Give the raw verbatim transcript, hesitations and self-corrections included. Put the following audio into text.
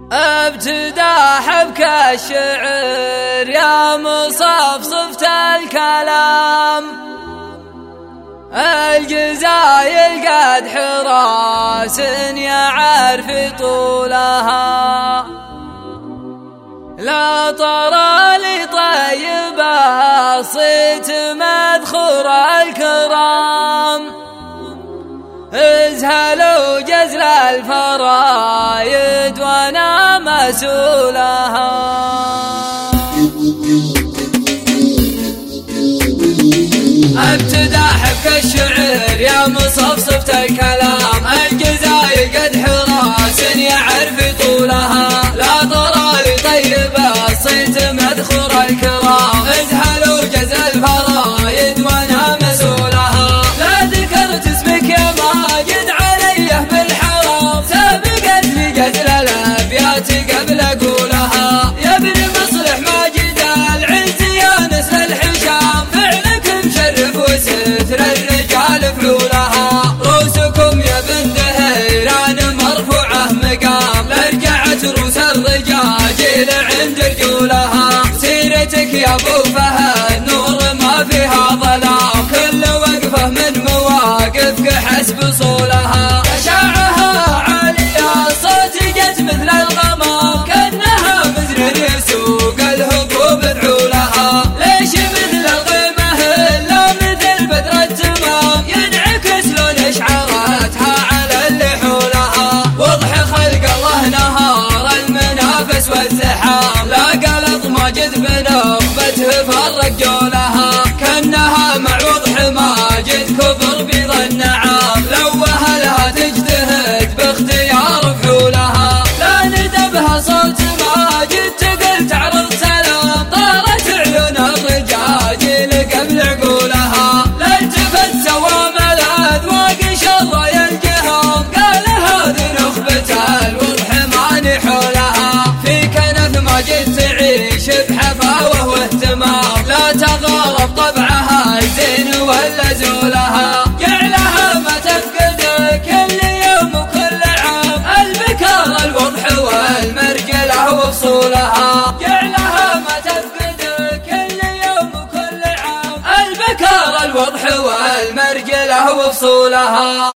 ابتداح بك الشعر يا مصفصفة الكلام، الجزايل قد حراس يعرف طولها، لا طرى لطيبها صيت مذخور الكرام، ازهلوا جزل الفرايد وانا مسؤولها. ابتداح بك الشعر يا مصفصفة الكلام، الجزايل قد حراس يعرف طولها، لا طرى لطيبها صيت مذخور الكرام، ازهلوا جزل الفرايد وانا مسؤولها، لا ذكرت اسمك يا ماجد عليه بالحرام، سابقت لي جزل الابيات قبل اقولها، يا ابن مصلح ماجد العز يا نسل الحشام، فعلك مشرف وستر الرجال فعولها، روسكم يا بن دهيران مرفوعه مقام، لرجعت روس الرجاجيل عند رجولها، سيرتك يا ابو فهد نور ما فيها ظلام، كل وقفه من مواقفك حسب صولها، أشعها عالية صوت جت مثل الغمام، كأنها مزر يسوق الهبوب ذعولها، ليش مثل الغيمة إلا مثل بدر التمام، ينعكس لون إشعاراتها على اللي حولها، وضح خلق الله نهار المنافس والزحام، لا قلط ماجد بنخبته فرق جولها، كأنها مع وضح ماجد كبر بيض النعام، لو أهلها تجتهد باختيار فعولها، لا ندبها صوت ماجد تقل تعرض سلام، طارت عيون الرجاجيل قبل عقولها، لا التفت سوى ملاذ شر الجهام، قال هذه نخبة الوضح ماني حولها، في كنف ماجد تعيش بحفاوة واهتمام، لا تغارب طبعها الزين ولا زولها، جعلها ما تفقدك كل يوم وكل عام، البكار الوضح والمرجلة وفصولها، جعلها ما تفقدك كل يوم وكل عام، البكار الوضح والمرجلة وفصولها.